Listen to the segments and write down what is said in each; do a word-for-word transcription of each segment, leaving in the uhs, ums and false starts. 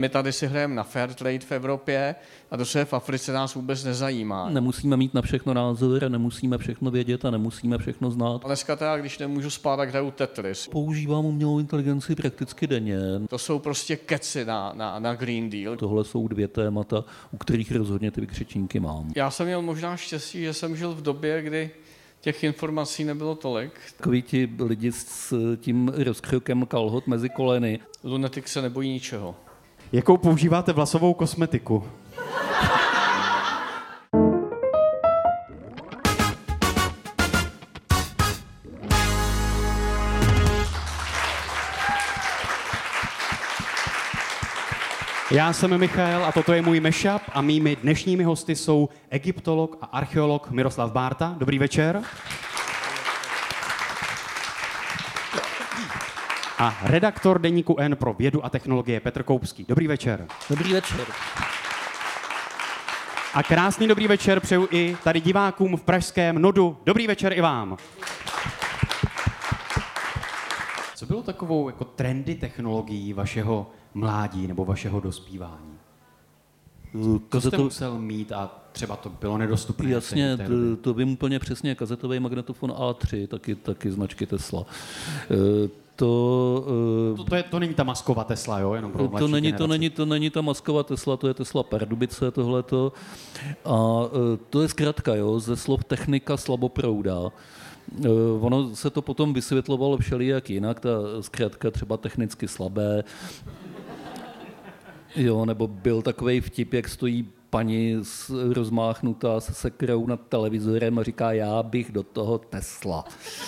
My tady si hrajeme na fair trade v Evropě a to, co je v Africe, nás vůbec nezajímá. Nemusíme mít na všechno názor, nemusíme všechno vědět a nemusíme všechno znát. A dneska teda, když nemůžu spát, tak hraju Tetris. Používám umělou inteligenci prakticky denně. To jsou prostě keci na, na, na Green Deal. Tohle jsou dvě témata, u kterých rozhodně ty vykřičníky mám. Já jsem měl možná štěstí, že jsem žil v době, kdy těch informací nebylo tolik. Takoví ti lidi s tím rozkrokem kalhot mezi koleny. Lunatik se nebojí ničeho. Jakou používáte vlasovou kosmetiku? Já jsem Michael a toto je můj mashup a mými dnešními hosty jsou egyptolog a archeolog Miroslav Bárta. Dobrý večer. A redaktor deníku N pro vědu a technologie Petr Koupský. Dobrý večer. Dobrý večer. A krásný dobrý večer přeju i tady divákům v pražském Nodu. Dobrý večer i vám. Co bylo takovou jako trendy technologií vašeho mládí nebo vašeho dospívání? Co jste musel mít a třeba to bylo nedostupné? Jasně, to, to vím úplně přesně. Kazetový magnetofon A tři, taky, taky značky Tesla. To, to, to, je, to není ta masková Tesla, jo? Jenom pro to, není, to, není, to není ta masková Tesla, to je Tesla Pardubice tohleto. A to je zkratka, jo, ze slov technika slaboprouda. Ono se to potom vysvětlovalo všelijak jinak, ta zkratka třeba technicky slabé. Jo, nebo byl takovej vtip, jak stojí paní rozmáchnutá se sekrou nad televizorem a říká, já bych do toho Tesla.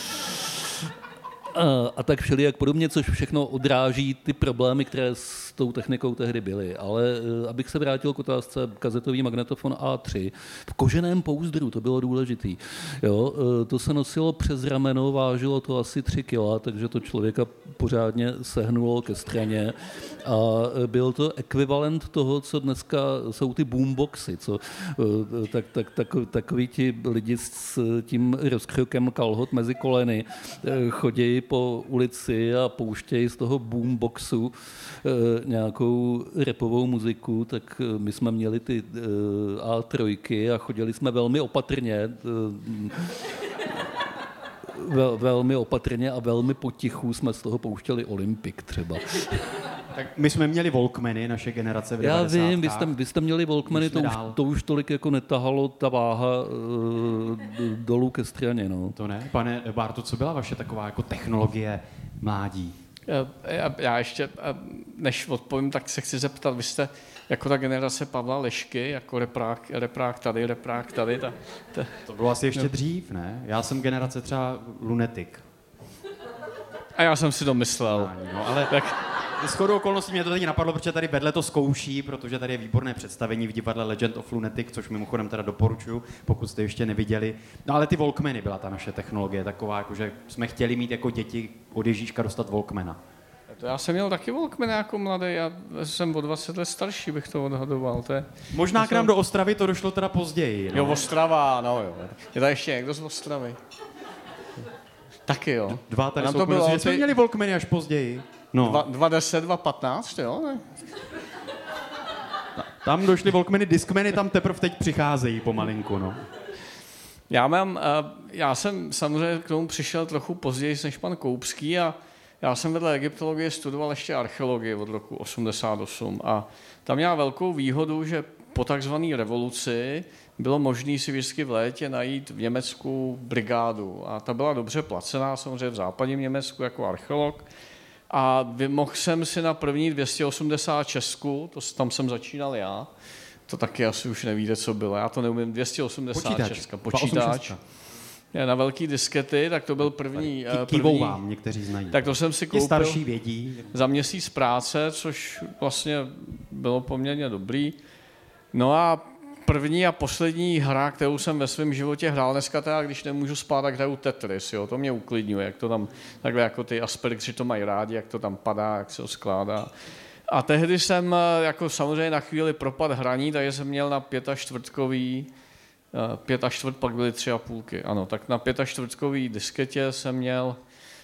A, a tak všelijak podobně, což všechno odráží ty problémy, které s tou technikou tehdy byly. Ale abych se vrátil k otázce, kazetový magnetofon A tři v koženém pouzdru, to bylo důležitý. Jo, to se nosilo přes rameno, vážilo to asi tři kila, takže to člověka pořádně sehnulo ke straně. A byl to ekvivalent toho, co dneska jsou ty boomboxy, co tak, tak, tak, takový ti lidi s tím rozkrokem kalhot mezi koleny chodí po ulici a pouštějí z toho boomboxu e, nějakou rapovou muziku, tak my jsme měli ty e, A tři a chodili jsme velmi opatrně, e, vel, velmi opatrně a velmi potichu jsme z toho pouštěli Olympik třeba. Tak my jsme měli Walkmany, naše generace v devadesátkách. Já vím, vy jste, vy jste měli Walkmany, to už, to už tolik jako netahalo ta váha e, dolů ke straně. No. To ne? Pane Bárto, co byla vaše taková jako technologie mládí? Já, já ještě, než odpovím, tak se chci zeptat, vy jste jako ta generace Pavla Lešky, jako reprák, reprák tady, reprák tady. Ta, ta, to bylo asi ještě no. dřív, ne? Já jsem generace třeba Lunatik. A já jsem si to myslel. No, ale tak shodou okolností mě to teď napadlo, protože tady vedle to zkouší, protože tady je výborné představení v divadle Legend of Lunatic, což mimochodem teda doporučuji, pokud jste ještě neviděli. No ale ty Walkmany byla ta naše technologie taková, jakože jsme chtěli mít jako děti od Ježíška dostat Walkmana. To já jsem měl taky Walkman jako mladý, já jsem o dvacet let starší, bych to odhadoval. To je, Možná to k nám jsem... do Ostravy to došlo teda později. No. Jo, Ostrava, no jo. Je tady ještě někdo z Ostravy? Taky jo. Dva tady jsou, bylo, jsme ty... měli Walkmany až později. No. dva deset, dva patnáct, jo? Ne? Tam došly Walkmany, Discmany, tam teprve teď přicházejí pomalinku, no. Já mám, já jsem samozřejmě k tomu přišel trochu později než pan Koupský a já jsem vedle egyptologie studoval ještě archeologii od roku osmdesát osm a tam měla velkou výhodu, že po takzvané revoluci bylo možné si vždycky v létě najít v Německu brigádu a ta byla dobře placená, samozřejmě v západním Německu jako archeolog. A mohl jsem si na první dvě stě osmdesát Česku, to, tam jsem začínal já, to taky asi už nevíte, co bylo, já to neumím, dvě stě osmdesát počítač. Česka, počítač. Na velký diskety, tak to byl první. Kývou vám, někteří znají. Tak to jsem si koupil starší vědí. Za měsíc práce, což vlastně bylo poměrně dobrý. No a první a poslední hra, kterou jsem ve svém životě hrál dneska, teda, když nemůžu spát, tak hraju Tetris, jo, to mě uklidňuje, jak to tam, takhle jako ty Aspergeři to mají rádi, jak to tam padá, jak se to skládá. A tehdy jsem jako samozřejmě na chvíli propad hraní, takže jsem měl na pětačtvrtkový, pět a čtvrt, pak byly tři a půlky, ano, tak na pětačtvrtkový disketě jsem měl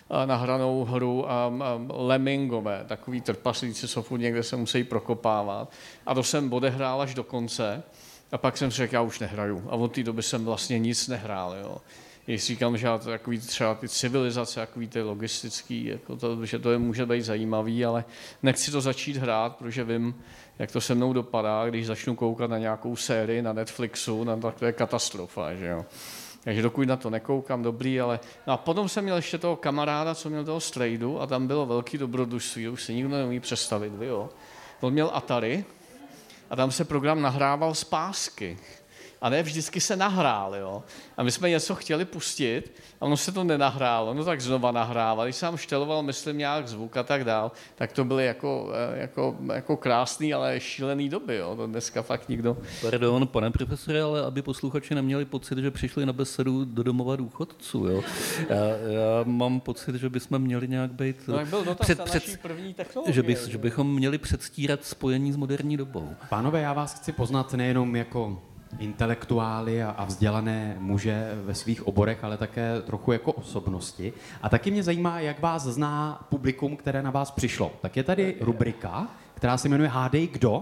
nahranou hru um, um, Lemmingové, takový trpaslíci, co furt někde se musí prokopávat. A to jsem odehrál až do konce a pak jsem si řekl, já už nehraju. A od té doby jsem vlastně nic nehrál. Jo. Když říkám, že takový třeba ty civilizace, takový ty logistický, jako to, že to je, může být zajímavý, ale nechci to začít hrát, protože vím, jak to se mnou dopadá, když začnu koukat na nějakou sérii na Netflixu, no, tak to je katastrofa, že jo. Takže dokud na to nekoukám, dobrý, ale... No a potom jsem měl ještě toho kamaráda, co měl toho Strejdu a tam bylo velký dobrodružství, už si nikdo neumí představit, vy jo. On měl Atari a tam se program nahrával z pásky. A ne vždycky se nahrál, jo. A my jsme něco chtěli pustit a ono se to nenahrálo, no tak znova nahrával. Když jsem šteloval, myslím, nějak zvuk a tak dál, tak to byly jako, jako, jako krásný, ale šílený doby, jo. To dneska fakt nikdo... Pardon, pane profesore, ale aby posluchači neměli pocit, že přišli na besedu do domova důchodců, jo. Já, já mám pocit, že bychom měli nějak být... No jak byl dotaz před, na naší první technologie. Že, bych, že bychom měli předstírat spojení s moderní dobou. Pánové, já vás chci poznat nejenom jako intelektuály a, a vzdělané muže ve svých oborech, ale také trochu jako osobnosti. A taky mě zajímá, jak vás zná publikum, které na vás přišlo. Tak je tady rubrika, která se jmenuje Hádej kdo.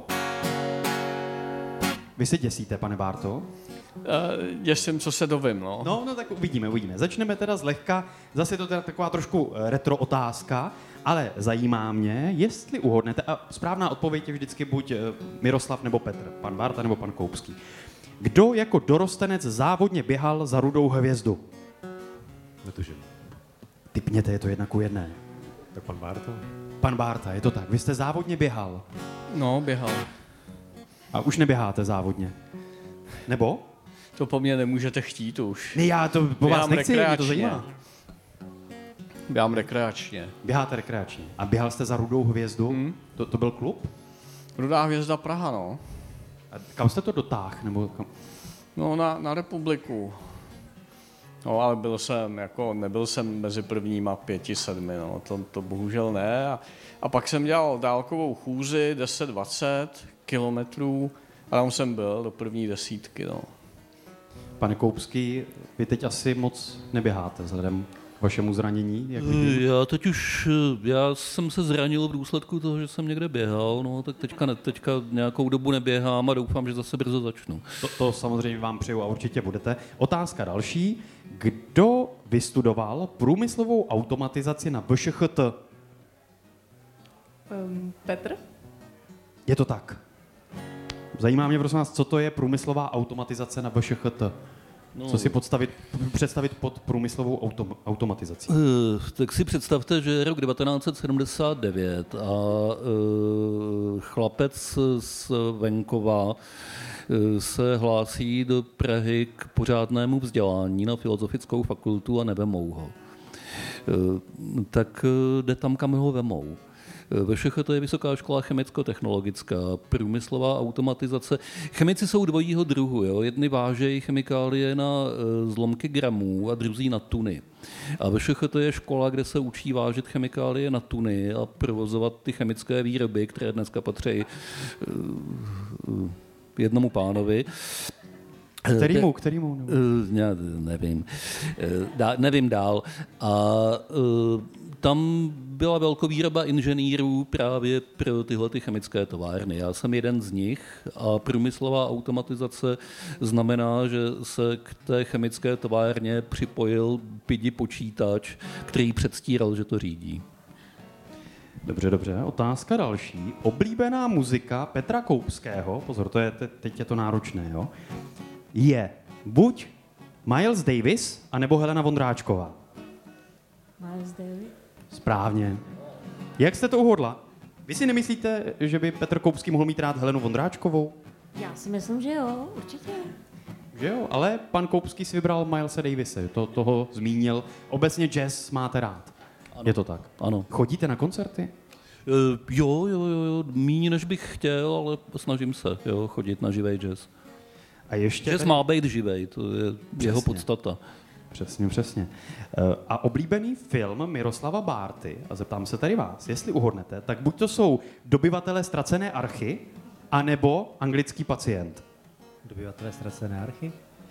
Vy se děsíte, pane Bárto? Uh, děsím, co se dovím, no. No, no tak uvidíme, uvidíme. Začneme teda zlehka, zase je to teda taková trošku retro otázka, ale zajímá mě, jestli uhodnete, a správná odpověď je vždycky buď Miroslav nebo Petr, pan Bárta nebo pan Koupský. Kdo jako dorostenec závodně běhal za rudou hvězdu? Netuším. Tipněte, je to jedna ku jedné. Tak pan Bárta? Pan Bárta, je to tak. Vy jste závodně běhal. No, běhal. A už neběháte závodně. Nebo? To po mně nemůžete chtít už. Ne, já to po vás nechci, mě to zajímá. Běhám rekreačně. Běháte rekreačně. A běhal jste za rudou hvězdu? Hmm. To, to byl klub? Rudá hvězda Praha, no. A kam jste to dotáhl? Nebo kam? No, na, na republiku. No, ale byl jsem, jako, nebyl jsem mezi prvníma pěti, sedmi, no, to, to bohužel ne. A, a pak jsem dělal dálkovou chůzi deset dvacet kilometrů a tam jsem byl do první desítky, no. Pane Koupský, vy teď asi moc neběháte vzhledem k vašemu zranění? Jak já teď už, já jsem se zranil v důsledku toho, že jsem někde běhal, no tak teďka, ne, teďka nějakou dobu neběhám a doufám, že zase brzo začnu. To, to samozřejmě vám přeju a určitě budete. Otázka další. Kdo vystudoval průmyslovou automatizaci na V Š Ch T? Um, Petr? Je to tak. Zajímá mě, prosím vás, co to je průmyslová automatizace na V Š Ch T? No. Co si podstavit, představit pod průmyslovou autom, automatizací? Uh, tak si představte, že je rok devatenáct set sedmdesát devět a uh, chlapec z venkova uh, se hlásí do Prahy k pořádnému vzdělání na filozofickou fakultu a nevemou ho. Uh, tak uh, jde tam, kam ho vemou. Ve Š Ch to je Vysoká škola chemicko-technologická, průmyslová automatizace. Chemici jsou dvojího druhu. Jo? Jedni vážejí chemikálie na zlomky gramů a druzí na tuny. A ve Š Ch to je škola, kde se učí vážit chemikálie na tuny a provozovat ty chemické výroby, které dneska patří jednomu pánovi. Kterýmu, kterýmu? Nebo? Já nevím. Dá, nevím dál. A tam byla velkovýroba inženýrů právě pro tyhle ty chemické továrny. Já jsem jeden z nich a průmyslová automatizace znamená, že se k té chemické továrně připojil pidi počítač, který předstíral, že to řídí. Dobře, dobře. Otázka další. Oblíbená muzika Petra Koupského, pozor, to je, teď je to náročné, jo, je buď Miles Davis, anebo Helena Vondráčková. Miles Davis? Správně. Jak jste to uhodla? Vy si nemyslíte, že by Petr Koupský mohl mít rád Helenu Vondráčkovou? Já si myslím, že jo, určitě. Že jo, ale pan Koupský si vybral Milese Davise, to, toho zmínil. Obecně jazz máte rád. Ano. Je to tak? Ano. Chodíte na koncerty? Uh, jo, jo, jo, jo, míň než bych chtěl, ale snažím se jo, chodit na živý jazz. A ještě jazz tady... má být živej, to je přesně jeho podstata. Přesně, přesně. A oblíbený film Miroslava Bárty, a zeptám se tady vás, jestli uhodnete, tak buď to jsou Dobyvatelé ztracené archy, anebo Anglický pacient. Dobyvatelé ztracené archy?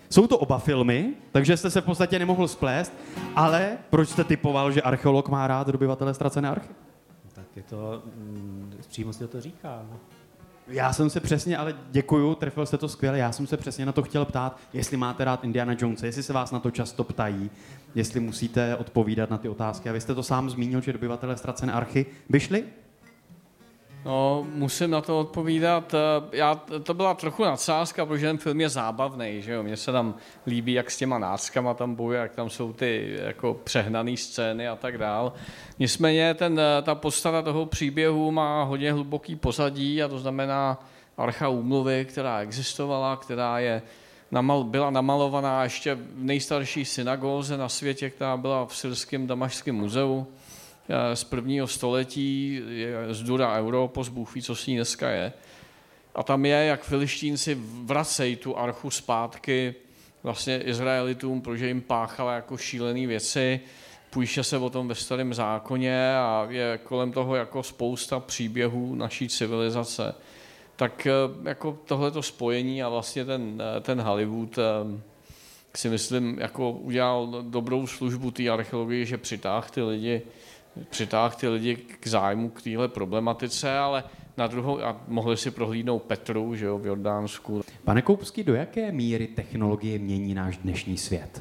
Jsou to oba filmy, takže jste se v podstatě nemohl splést, ale proč jste typoval, že archeolog má rád Dobyvatele ztracené archy? Tak je to, mm, přímo si to říká. No. Já jsem se přesně, ale děkuju, trefil jste to skvěle, já jsem se přesně na to chtěl ptát, jestli máte rád Indiana Jonese, jestli se vás na to často ptají, jestli musíte odpovídat na ty otázky. A vy jste to sám zmínil, že Dobyvatele ztracené archy vyšly? No, musím na to odpovídat. Já, to byla trochu nadsázka, protože ten film je zábavný, že jo. Mně se tam líbí, jak s těma náckama tam bojuje, jak tam jsou ty jako přehnané scény a tak dál. Nicméně ten, ta podstata toho příběhu má hodně hluboký pozadí, a to znamená archa úmluvy, která existovala, která je namal, byla namalovaná ještě v nejstarší synagóze na světě, která byla v syrském Damašském muzeu z prvního století, z Dura Europos, Bůh ví, co s ní dneska je. A tam je, jak Filištínci vracejí tu archu zpátky vlastně Izraelitům, protože jim páchala jako šílený věci. Píše se o tom ve Starém zákoně a je kolem toho jako spousta příběhů naší civilizace. Tak jako tohleto spojení a vlastně ten, ten Hollywood si myslím, jako udělal dobrou službu té archeologii, že přitáhl ty lidi přitáhl ty lidi k zájmu k téhle problematice, ale na druhou, a mohli si prohlídnout Petru, že jo, v Jordánsku. Pane Koupský, do jaké míry technologie mění náš dnešní svět?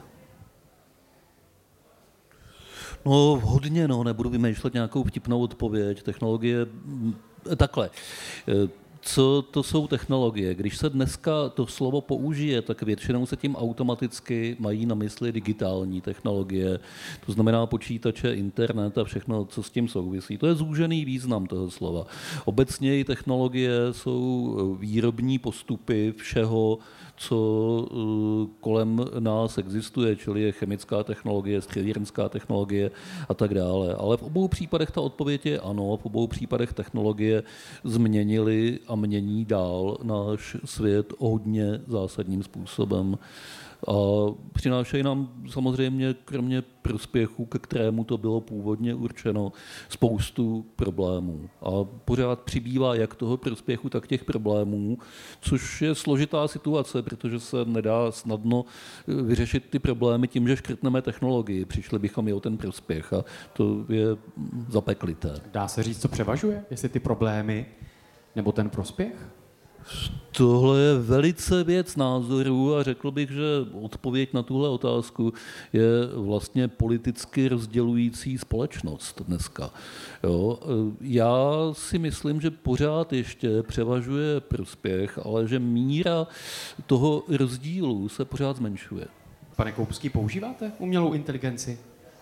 No hodně, no, nebudu vymýšlet nějakou vtipnou odpověď. Technologie, takhle. Co to jsou technologie? Když se dneska to slovo použije, tak většinou se tím automaticky mají na mysli digitální technologie, to znamená počítače, internet a všechno, co s tím souvisí. To je zúžený význam toho slova. Obecně technologie jsou výrobní postupy všeho, co kolem nás existuje, čili je chemická technologie, strojírenská technologie a tak dále. Ale v obou případech ta odpověď je ano, v obou případech technologie změnily a mění dál náš svět hodně zásadním způsobem. A přinášejí nám samozřejmě kromě prospěchu, ke kterému to bylo původně určeno, spoustu problémů. A pořád přibývá jak toho prospěchu, tak těch problémů, což je složitá situace, protože se nedá snadno vyřešit ty problémy tím, že škrtneme technologii. Přišli bychom i o ten prospěch a to je zapeklité. Dá se říct, co převažuje? Jestli ty problémy nebo ten prospěch? Tohle je velice věc názorů a řekl bych, že odpověď na tuhle otázku je vlastně politicky rozdělující společnost dneska. Jo? Já si myslím, že pořád ještě převažuje prospěch, ale že míra toho rozdílu se pořád zmenšuje. Pane Koupský, používáte umělou inteligenci?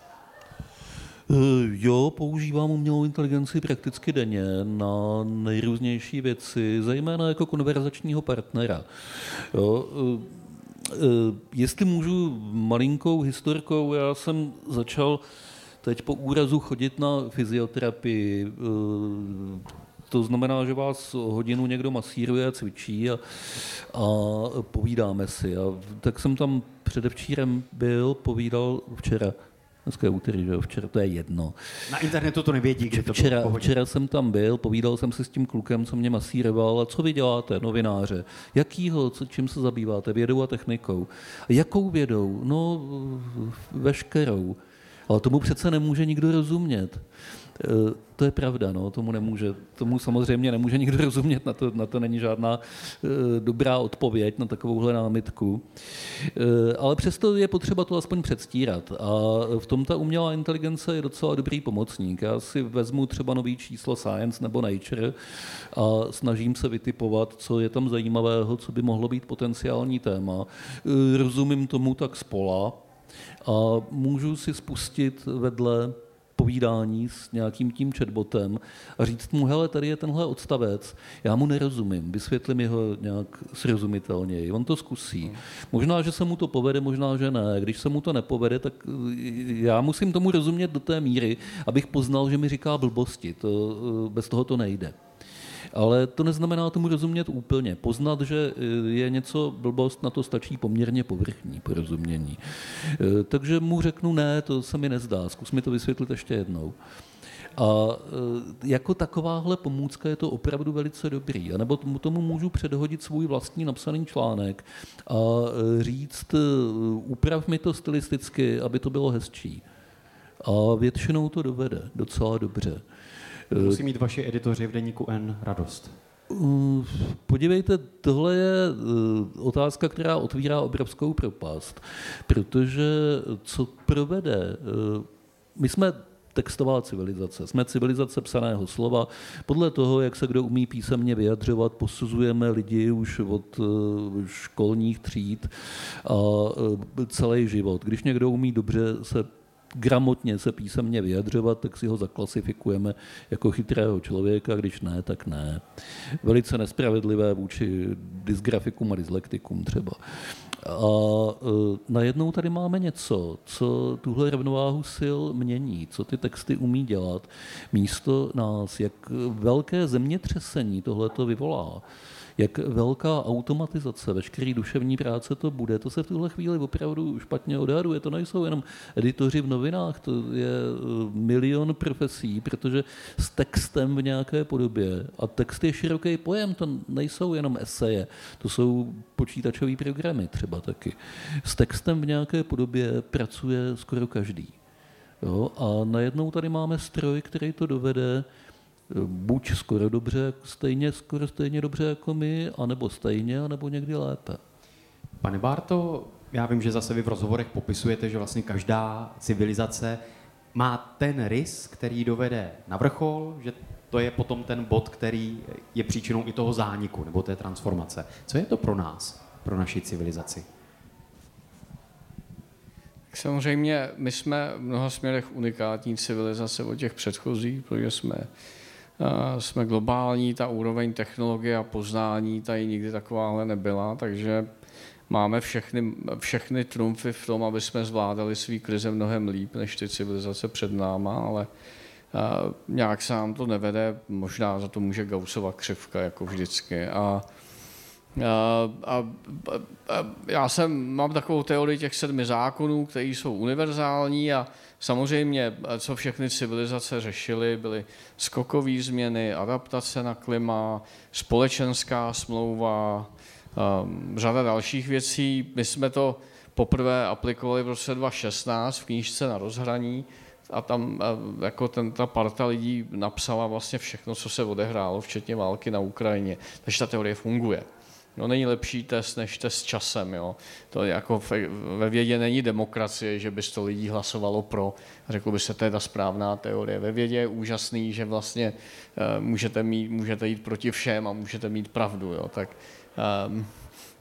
Jo, používám umělou inteligenci prakticky denně na nejrůznější věci, zejména jako konverzačního partnera. Jo, jestli můžu malinkou historkou, já jsem začal teď po úrazu chodit na fyzioterapii. To znamená, že vás hodinu někdo masíruje a cvičí a, a povídáme si. A tak jsem tam předevčírem byl, povídal včera. Dneska je úterý, že jo, včera, to je jedno. Na internetu to nevědí, kde to včera, bylo včera jsem tam byl, povídal jsem se s tím klukem, co mě masíroval. A co vy děláte, novináře? Jakýho, co, čím se zabýváte? Vědou a technikou. A jakou vědou? No, veškerou. Ale tomu přece nemůže nikdo rozumět. To je pravda, no, tomu nemůže, tomu samozřejmě nemůže nikdo rozumět, na to, na to není žádná uh, dobrá odpověď na takovouhle námitku. Uh, ale přesto je potřeba to aspoň předstírat a v tom ta umělá inteligence je docela dobrý pomocník. Já si vezmu třeba nový číslo Science nebo Nature a snažím se vytipovat, co je tam zajímavého, co by mohlo být potenciální téma. Uh, rozumím tomu tak spola a můžu si spustit vedle povídání s nějakým tím chatbotem a říct mu, hele, tady je tenhle odstavec, já mu nerozumím, vysvětlím jeho nějak srozumitelněji, on to zkusí. Možná, že se mu to povede, možná, že ne. Když se mu to nepovede, tak já musím tomu rozumět do té míry, abych poznal, že mi říká blbosti. To, bez toho to nejde. Ale to neznamená tomu rozumět úplně. Poznat, že je něco blbost, na to stačí poměrně povrchní porozumění. Takže mu řeknu, ne, to se mi nezdá, zkus mi to vysvětlit ještě jednou. A jako takováhle pomůcka je to opravdu velice dobrý. A nebo tomu, tomu můžu předhodit svůj vlastní napsaný článek a říct, uprav mi to stylisticky, aby to bylo hezčí. A většinou to dovede docela dobře. Musí mít vaši editoři v deníku N radost. Podívejte, tohle je otázka, která otvírá obrovskou propast, protože co provede, my jsme textová civilizace, jsme civilizace psaného slova, podle toho, jak se kdo umí písemně vyjadřovat, posuzujeme lidi už od školních tříd a celý život. Když někdo umí dobře se gramotně se písemně vyjadřovat, tak si ho zaklasifikujeme jako chytrého člověka, když ne, tak ne. Velice nespravedlivé vůči dysgrafikům a dyslektikům třeba. A najednou tady máme něco, co tuhle rovnováhu sil mění, co ty texty umí dělat místo nás, jak velké zemětřesení tohleto vyvolá. Jak velká automatizace veškerý duševní práce to bude, to se v tuhle chvíli opravdu špatně odhaduje. To nejsou jenom editoři v novinách, to je milion profesí, protože s textem v nějaké podobě, a text je široký pojem, to nejsou jenom eseje, to jsou počítačové programy třeba taky. S textem v nějaké podobě pracuje skoro každý. Jo? A najednou tady máme stroj, který to dovede buď skoro dobře, stejně, skoro stejně dobře jako my, anebo stejně, anebo někdy lépe. Pane Bárto, já vím, že zase vy v rozhovorech popisujete, že vlastně každá civilizace má ten rys, který dovede na vrchol, že to je potom ten bod, který je příčinou i toho zániku, nebo té transformace. Co je to pro nás, pro naši civilizaci? Samozřejmě my jsme v mnoha směrech unikátní civilizace od těch předchozích, protože jsme jsme globální, ta úroveň technologie a poznání tady nikdy takováhle nebyla, takže máme všechny, všechny trumfy v tom, aby jsme zvládali svý krize mnohem líp než ty civilizace před náma, ale uh, nějak se nám to nevede, možná za to může Gaussova křivka, jako vždycky. A, a, a, a já jsem, mám takovou teorii těch sedmi zákonů, které jsou univerzální a samozřejmě, co všechny civilizace řešily, byly skokové změny, adaptace na klima, společenská smlouva, um, řada dalších věcí. My jsme to poprvé aplikovali v roce dva tisíce šestnáct v knížce Na rozhraní a tam jako ten, ta parta lidí napsala vlastně všechno, co se odehrálo, včetně války na Ukrajině. Takže ta teorie funguje. No, není lepší test než test časem. Jo. To jako ve vědě není demokracie, že by sto lidí hlasovalo pro a řeklo by se, to je ta správná teorie. Ve vědě je úžasný, že vlastně uh, můžete, mít, můžete jít proti všem a můžete mít pravdu. Jo. Tak, um, uh,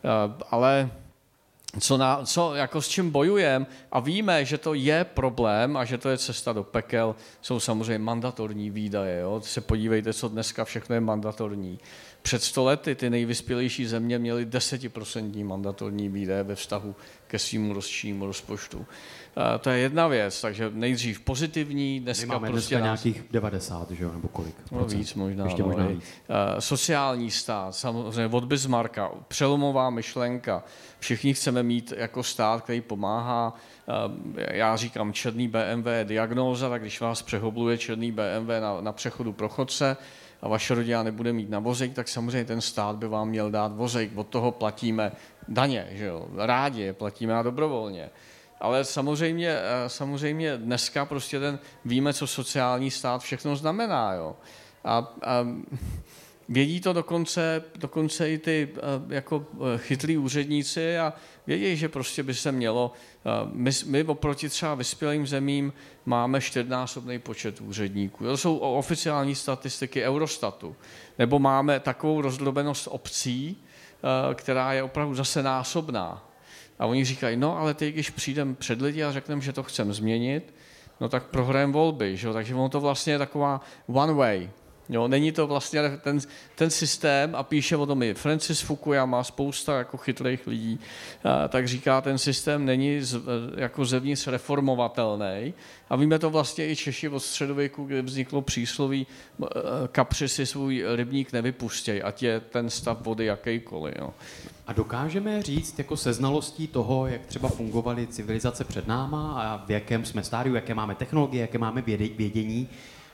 ale co, na, co jako s čím bojujeme a víme, že to je problém a že to je cesta do pekel, jsou samozřejmě mandatorní výdaje. Jo. Se podívejte, co dneska všechno je mandatorní. Před sto lety ty nejvyspělejší země měly desetiprocentní mandatorní výdaje ve vztahu ke svému ročnímu rozpočtu. A to je jedna věc, takže nejdřív pozitivní, dneska My máme prostě dneska nás... nějakých devadesát, že jo, nebo kolik? No víc možná. Ještě no, možná víc. Uh, sociální stát, samozřejmě od Bismarcka, přelomová myšlenka. Všichni chceme mít jako stát, který pomáhá. Uh, já říkám, černý B M W je diagnóza, tak když vás přehobluje černý B M W na, na přechodu pro chodce, a vaše rodina nebude mít na vozejk, tak samozřejmě ten stát by vám měl dát vozejk. Od toho platíme daně, že jo? Rádi je platíme a dobrovolně. Ale samozřejmě, samozřejmě dneska prostě ten, víme, co sociální stát všechno znamená. Jo? A, a vědí to dokonce, dokonce i ty jako chytlí úředníci a vědí, že prostě by se mělo, my, my oproti třeba vyspělým zemím máme čtyřnásobný počet úředníků. To jsou oficiální statistiky Eurostatu. Nebo máme takovou rozdrobenost obcí, která je opravdu zase násobná. A oni říkají, no ale teď, když přijdeme před lidi a řekneme, že to chceme změnit, no tak prohrajeme volby, že? Takže ono to vlastně je taková one way. Jo, není to vlastně ten, ten systém, a píše o tom i Francis Fukuyama, spousta jako chytrých lidí, a, tak říká, ten systém není z, jako zevnitř reformovatelný. A víme to vlastně i Češi od středověku, kdy vzniklo přísloví, kapři si svůj rybník nevypustěj, ať je ten stav vody jakýkoliv. Jo. A dokážeme říct jako se znalostí toho, jak třeba fungovaly civilizace před náma a v jakém jsme stádiu, jaké máme technologie, jaké máme vědění,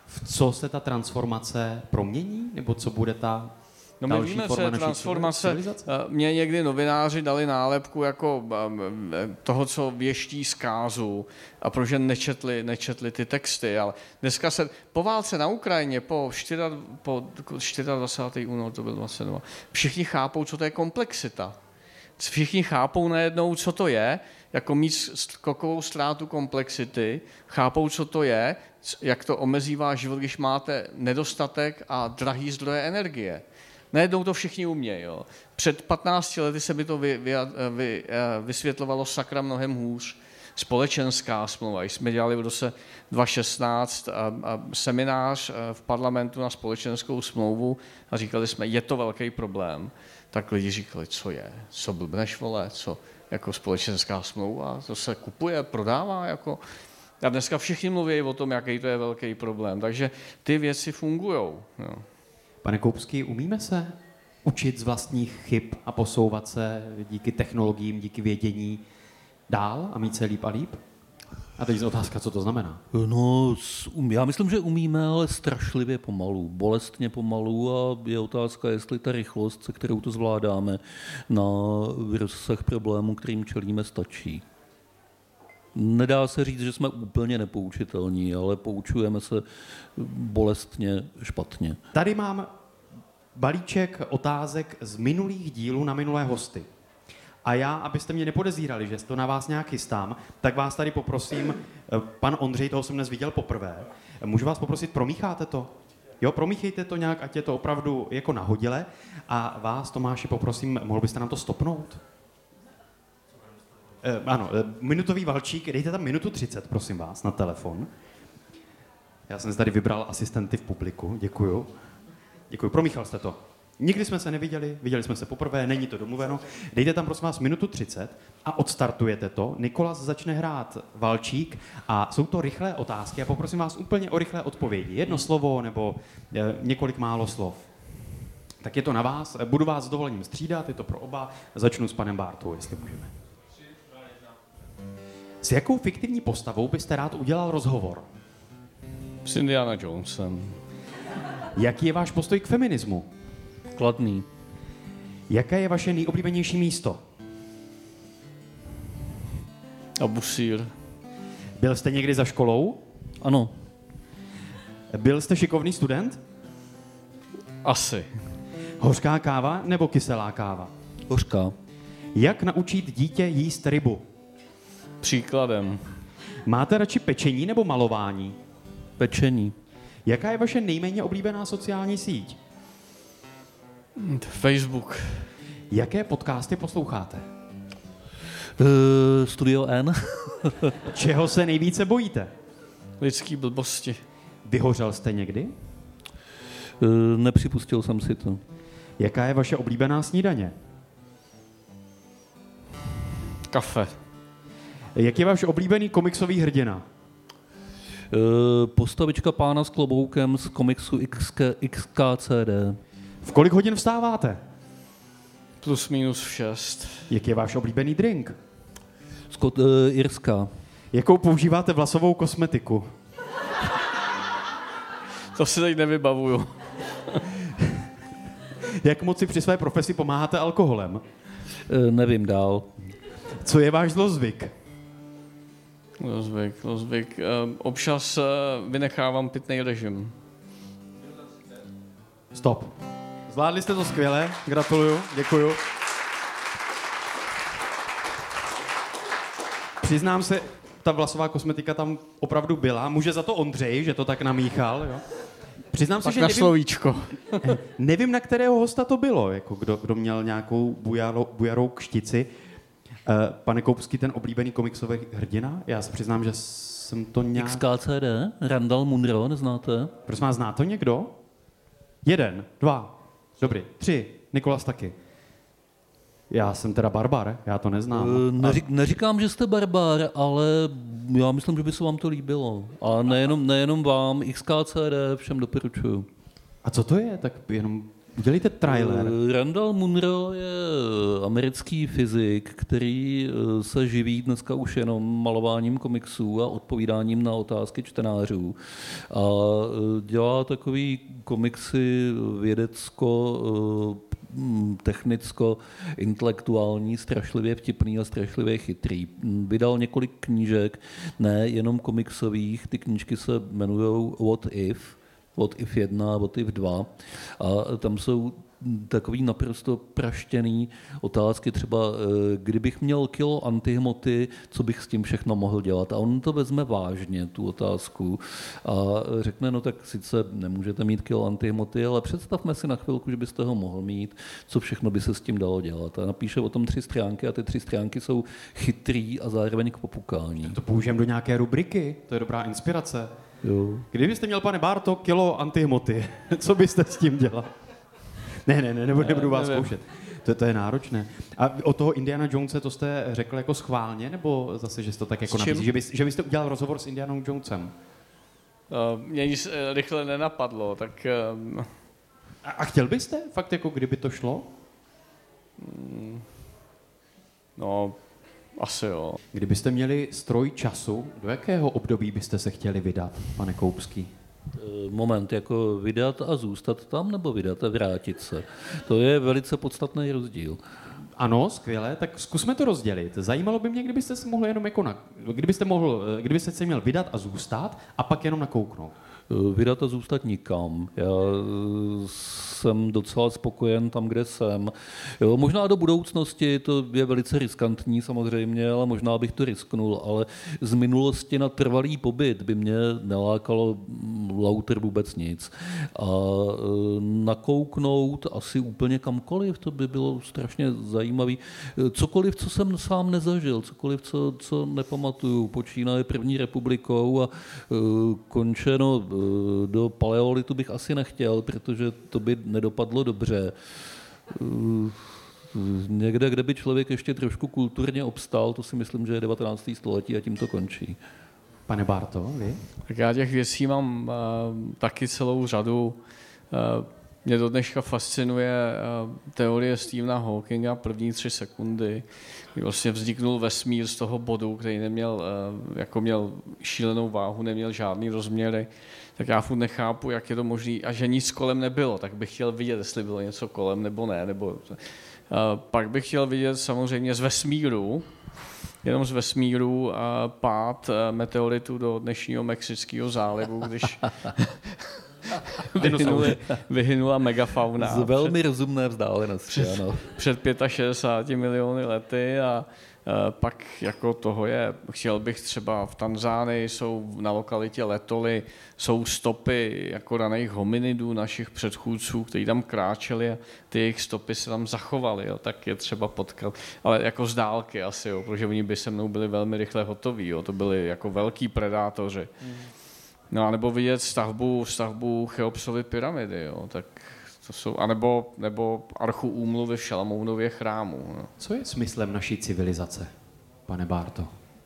v co se ta transformace promění? Nebo co bude ta No my další víme, forma že naší transformace, civilizace? mě někdy novináři dali nálepku jako toho, co věští zkázu a protože nečetli, nečetli ty texty, ale dneska se po válce na Ukrajině, po, čtyři, po dvacátého čtvrtého února, to bylo dvacet dva, všichni chápou, co to je komplexita. Všichni chápou najednou, co to je, jako mít skokovou ztrátu komplexity, chápou, co to je, jak to omezí váš život, když máte nedostatek a drahý zdroje energie. Najednou to všichni umějí. Jo. Před patnácti lety se mi to vy, vy, vy, vysvětlovalo sakra mnohem hůř. Společenská smlouva. Jsme dělali v roce dva tisíce šestnáct a, a seminář v parlamentu na společenskou smlouvu a říkali jsme, je to velký problém. Tak lidi říkali, co je, co blbneš, vole, co jako společenská smlouva, to se kupuje, prodává, jako. A dneska všichni mluví o tom, jaký to je velký problém. Takže ty věci fungujou. Jo. Pane Koupský, umíme se učit z vlastních chyb a posouvat se díky technologiím, díky vědění dál a mít se líp a líp? A teď je otázka, co to znamená. No, já myslím, že umíme, ale strašlivě pomalu, bolestně pomalu a je otázka, jestli ta rychlost, se kterou to zvládáme, na rozsah problémů, kterým čelíme, stačí. Nedá se říct, že jsme úplně nepoučitelní, ale poučujeme se bolestně špatně. Tady mám balíček otázek z minulých dílů na minulé hosty. A já, abyste mě nepodezírali, že to na vás nějak chystám, tak vás tady poprosím, pan Ondřej, toho jsem dnes viděl poprvé, můžu vás poprosit, promícháte to? Jo, promíchejte to nějak, ať je to opravdu jako nahodile. A vás, Tomáši, poprosím, mohl byste nám to stopnout? Eh, ano, minutový valčík, dejte tam minutu třicet, prosím vás, na telefon. Já jsem si tady vybral asistenty v publiku, děkuju. Děkuju, promíchal jste to. Nikdy jsme se neviděli, viděli jsme se poprvé, není to domluveno. Dejte tam prosím vás minutu třicet a odstartujete to. Nikolas začne hrát valčík a jsou to rychlé otázky a poprosím vás úplně o rychlé odpovědi. Jedno slovo nebo e, několik málo slov. Tak je to na vás, budu vás s dovolením střídat, je to pro oba. Začnu s panem Bártou, jestli můžeme. S jakou fiktivní postavou byste rád udělal rozhovor? S Indiana Jonesem. Jaký je váš postoj k feminismu? Kladný. Jaké je vaše nejoblíbenější místo? Abusír. Byl jste někdy za školou? Ano. Byl jste šikovný student? Asi. Hořká káva nebo kyselá káva? Hořká. Jak naučit dítě jíst rybu? Příkladem. Máte radši pečení nebo malování? Pečení. Jaká je vaše nejméně oblíbená sociální síť? Facebook. Jaké podcasty posloucháte? Uh, Studio N. Čeho se nejvíce bojíte? Lidský blbosti. Vyhořel jste někdy? Uh, nepřipustil jsem si to. Jaká je vaše oblíbená snídaně? Kafe. Jak je váš oblíbený komiksový hrdina? Uh, postavička pána s kloboukem z komiksu X K C D. V kolik hodin vstáváte? Plus minus v šest. Jak je váš oblíbený drink? Skot, uh, Irska. Jakou používáte vlasovou kosmetiku? To si teď nevybavuju. Jak moc si při své profesi pomáháte alkoholem? Uh, nevím dál. Co je váš zlozvyk? Zlozvyk, zlozvyk. Občas vynechávám pitný režim. Stop. Zvládli jste to skvěle, gratuluju, děkuju. Přiznám se, ta vlasová kosmetika tam opravdu byla. Může za to Ondřej, že to tak namíchal. Jo? Přiznám se, Pak že na nevím, slovíčko. nevím, na kterého hosta to bylo, jako kdo, kdo měl nějakou bujarou, bujarou kštici. Pane Koupský, ten oblíbený komiksový hrdina? Já se přiznám, že jsem to nějak... X K C D? Randall Munro, neznáte? Prosím vás, zná to někdo? Jeden, dva, dobrý, tři, Nikolas taky. Já jsem teda barbar, já to neznám. Uh, neři- neříkám, že jste barbar, ale já myslím, že by se vám to líbilo. A nejenom, nejenom vám, X K C D všem doporučuju. A co to je? Tak jenom Udělejte trailer. Randall Munro je americký fyzik, který se živí dneska už jenom malováním komiksů a odpovídáním na otázky čtenářů. A dělá takový komiksy vědecko, technicko, intelektuální, strašlivě vtipný a strašlivě chytrý. Vydal několik knížek, ne jenom komiksových, ty knížky se jmenují What If, What If jedna, What If dva a tam jsou takový naprosto praštěný otázky, třeba kdybych měl kilo antihmoty, co bych s tím všechno mohl dělat. A on to vezme vážně, tu otázku, a řekne, no tak sice nemůžete mít kilo antihmoty, ale představme si na chvilku, že byste ho mohl mít, co všechno by se s tím dalo dělat. A napíše o tom tři stránky a ty tři stránky jsou chytrý a zároveň k popukání. To použijeme do nějaké rubriky, to je dobrá inspirace. Jo. Kdybyste měl, pane Bárto, kilo antihmoty, co byste s tím dělal? Ne, ne, ne, nebudu, nebudu vás zkoušet. To, to je náročné. A od toho Indiana Jonese to jste řekl jako schválně, nebo zase, že jste to tak jako nabízí, že, bys, že byste udělal rozhovor s Indianou Jonesem? Uh, mě nic rychle nenapadlo, tak... Uh... A, a chtěl byste? Fakt jako kdyby to šlo? Mm, no, asi jo. Kdybyste měli stroj času, do jakého období byste se chtěli vydat, pane Koupský? Moment, jako vydat a zůstat tam, nebo vydat a vrátit se. To je velice podstatný rozdíl. Ano, skvěle, tak zkusme to rozdělit. Zajímalo by mě, kdybyste se mohl jenom jako na, kdybyste mohl, kdybyste se měl vydat a zůstat a pak jenom nakouknout. Vydat a zůstat nikam. Já jsem docela spokojen tam, kde jsem. Jo, možná do budoucnosti to je velice riskantní samozřejmě, ale možná bych to risknul, ale z minulosti na trvalý pobyt by mě nelákalo lauter vůbec nic. A nakouknout asi úplně kamkoliv, to by bylo strašně zajímavý. Cokoliv, co jsem sám nezažil, cokoliv, co, co nepamatuju. Počínaje první republikou a končeno do paleolitu bych asi nechtěl, protože to by nedopadlo dobře. Někde, kde by člověk ještě trošku kulturně obstál, to si myslím, že je devatenácté století a tím to končí. Pane Bárto, vy? Tak já těch věcí mám uh, taky celou řadu. Uh, mě do dneška fascinuje uh, teorie Stephena Hawkinga první tři sekundy, kdy vlastně vzniknul vesmír z toho bodu, který neměl, uh, jako měl šílenou váhu, neměl žádný rozměry. Tak já furt nechápu, jak je to možné, a že nic kolem nebylo, tak bych chtěl vidět, jestli bylo něco kolem nebo ne. Nebo, uh, pak bych chtěl vidět samozřejmě z vesmíru, jenom z vesmíru uh, pád uh, meteoritu do dnešního Mexického zálivu, když vyhynuli, vyhynula megafauna. Z velmi před, rozumné vzdálenosti, před, ano. Před šedesáti pěti miliony lety a uh, pak jako toho je, chtěl bych třeba v Tanzánii jsou na lokalitě Letoli, jsou stopy jako raných hominidů, našich předchůdců, kteří tam kráčeli a ty jejich stopy se tam zachovaly, jo, tak je třeba potkat. Ale jako z dálky asi, jo, protože oni by se mnou byli velmi rychle hotoví, jo, to byli jako velký predátoři. Mm. No a nebo vidět stavbu, stavbu Cheopsovy pyramidy, jo, tak to jsou, anebo, nebo archu úmluvy v Šalamounově chrámu. Jo. Co je smyslem naší civilizace, pane Bárto?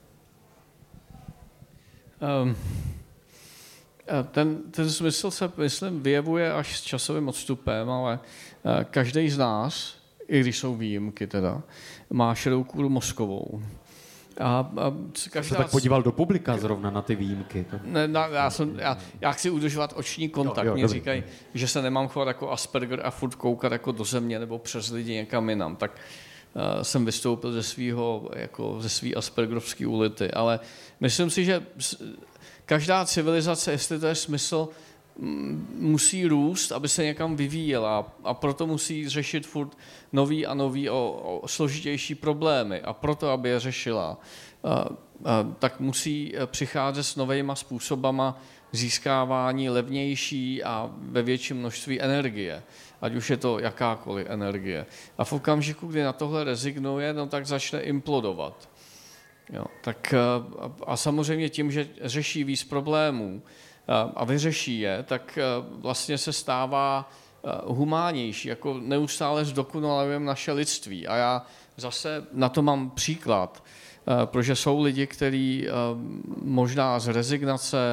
Um, ten, ten smysl se, myslím, vyjevuje až s časovým odstupem, ale každý z nás, i když jsou výjimky teda, má šedou kůru mozkovou. A, a každá... se tak podíval do publika zrovna na ty výjimky. To... Ne, na, já, jsem, já, já chci udržovat oční kontakt. Mně říkají, že se nemám chovat jako Asperger a furt koukat jako do země nebo přes lidi někam jinam. Tak uh, jsem vystoupil ze svýho, jako ze svý Aspergerovský ulity. Ale myslím si, že každá civilizace, jestli to je smysl, musí růst, aby se někam vyvíjela, a proto musí řešit furt nový a nový o, o složitější problémy, a proto, aby je řešila, a, a, tak musí přicházet s novejma způsobama získávání levnější a ve větším množství energie, ať už je to jakákoliv energie. A v okamžiku, kdy na tohle rezignuje, no tak začne implodovat. Jo, tak a, a samozřejmě tím, že řeší víc problémů a vyřeší je, tak vlastně se stává humánnější, jako neustále zdokonalujeme naše lidství. A já zase na to mám příklad, protože jsou lidi, kteří možná z rezignace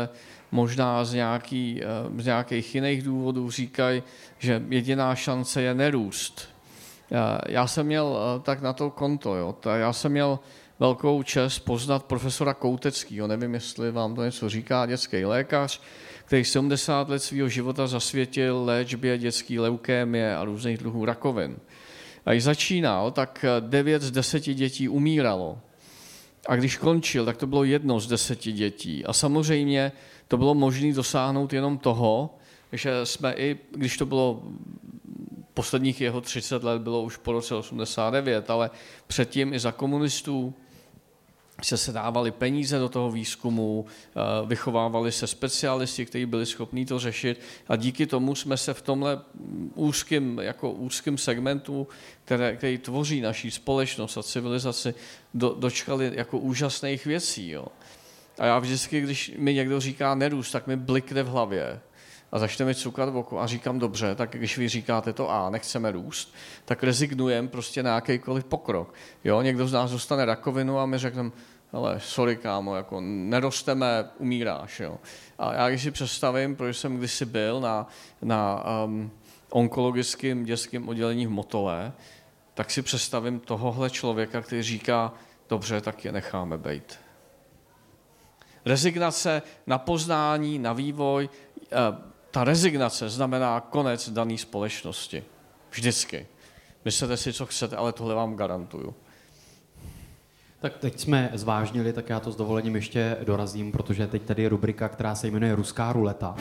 možná z, nějaký, z nějakých jiných důvodů říkají, že jediná šance je nerůst. Já jsem měl tak na to konto, jo. Já jsem měl velkou čest poznat profesora Kouteckýho, nevím, jestli vám to něco říká, dětský lékař, který sedmdesát let svého života zasvětil léčbě dětské leukémie a různých druhů rakovin. A když začínal, tak devět z deseti dětí umíralo. A když končil, tak to bylo jedno z deseti dětí. A samozřejmě to bylo možné dosáhnout jenom toho, že jsme i, když to bylo posledních jeho třicet let, bylo už po roce osmdesát devět, ale předtím i za komunistů se se dávali peníze do toho výzkumu, vychovávali se specialisti, kteří byli schopní to řešit a díky tomu jsme se v tomhle úzkým, jako úzkým segmentu, které, který tvoří naší společnost a civilizaci, do, dočkali jako úžasných věcí. Jo. A já vždycky, když mi někdo říká nerůst, tak mi blikne v hlavě a začne mi cukat v oko a říkám dobře, tak když vy říkáte to A, nechceme růst, tak rezignujeme prostě na jakýkoliv pokrok. Jo, někdo z nás dostane rakovinu a my řekneme, hele, sorry kámo, jako nerosteme, umíráš. Jo. A já když si představím, protože jsem kdysi byl na, na um, onkologickém dětském oddělení v Motole, tak si představím tohohle člověka, který říká, dobře, tak je necháme bejt. Rezignace na poznání, na vývoj, ta rezignace znamená konec dané společnosti. Vždycky. Myslete si, co chcete, ale tohle vám garantuju. Tak teď jsme zvážnili, tak já to s dovolením ještě dorazím, protože teď tady je rubrika, která se jmenuje Ruská ruleta.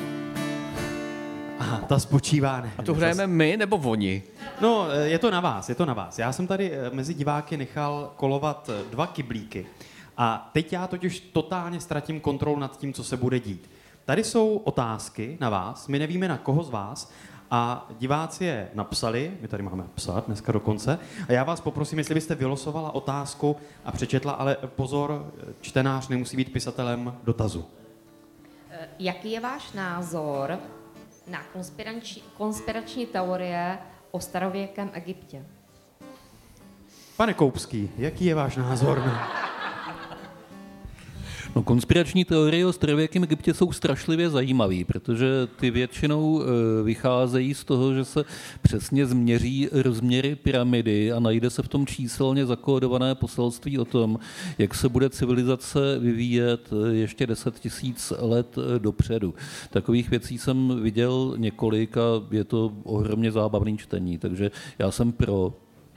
A ta spočívá... Ne, A to hrajeme my nebo oni? No, je to na vás, je to na vás. Já jsem tady mezi diváky nechal kolovat dva kyblíky. A teď já totiž totálně ztratím kontrolu nad tím, co se bude dít. Tady jsou otázky na vás, my nevíme na koho z vás a diváci je napsali, my tady máme psat dneska dokonce, a já vás poprosím, jestli byste vylosovala otázku a přečetla, ale pozor, čtenář nemusí být pisatelem dotazu. Jaký je váš názor na konspirační, konspirační teorie o starověkém Egyptě? Pane Koupský, jaký je váš názor na... No, konspirační teorie o starověkém Egyptě jsou strašlivě zajímavé, protože ty většinou vycházejí z toho, že se přesně změří rozměry pyramidy a najde se v tom číselně zakódované poselství o tom, jak se bude civilizace vyvíjet ještě deset tisíc let dopředu. Takových věcí jsem viděl několik a je to ohromně zábavné čtení, takže já jsem pro.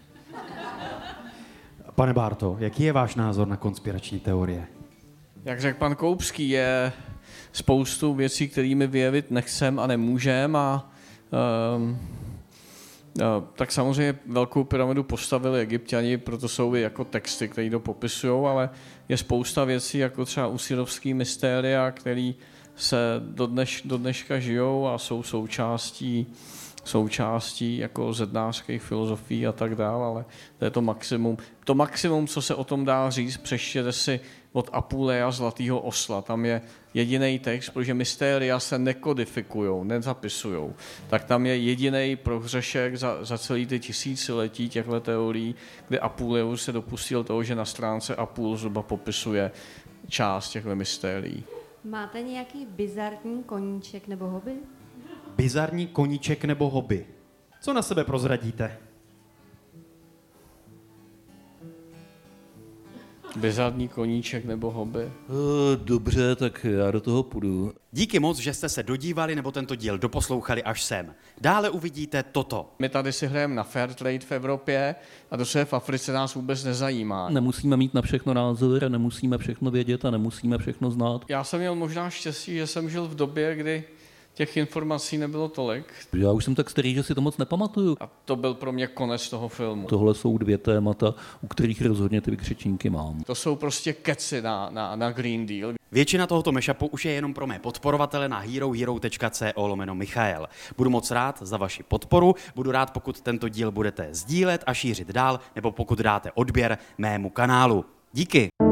Pane Bárto, jaký je váš názor na konspirační teorie? Jak řekl pan Koupský, je spoustu věcí, kterými vyjevit nechcem a nemůžem a um, uh, tak samozřejmě velkou pyramidu postavili Egypťani, proto jsou i jako texty, které to popisují, ale je spousta věcí, jako třeba usirovský mystéria, které se do, dneš, do dneška žijou a jsou součástí součástí jako zednářských filozofií a tak dále, ale to je to maximum. To maximum, co se o tom dá říct, přečtěte si od Apuleia Zlatýho osla. Tam je jediný text, protože mystéria se nekodifikují, nezapisují. Tak tam je jediný prohřešek za, za celý ty tisíciletí těchto teorií, kde Apuleius se dopustil toho, že na stránce Apul zhruba popisuje část těchto mystérií. Máte nějaký bizarní koníček nebo hobby? Bizarní koníček nebo hobby? Co na sebe prozradíte? Bizarní koníček nebo hobby? Dobře, tak já do toho půjdu. Díky moc, že jste se dodívali nebo tento díl doposlouchali až sem. Dále uvidíte toto. My tady si hrajeme na fair trade v Evropě a to, co je v Africe, nás vůbec nezajímá. Nemusíme mít na všechno názor, nemusíme všechno vědět a nemusíme všechno znát. Já jsem měl možná štěstí, že jsem žil v době, kdy těch informací nebylo tolik. Já už jsem tak starý, že si to moc nepamatuju. A to byl pro mě konec toho filmu. Tohle jsou dvě témata, u kterých rozhodně ty vykřičníky mám. To jsou prostě keci na, na, na Green Deal. Většina tohoto mashupu už je jenom pro mé podporovatele na herohero.co lomeno Michael. Budu moc rád za vaši podporu, budu rád, pokud tento díl budete sdílet a šířit dál, nebo pokud dáte odběr mému kanálu. Díky.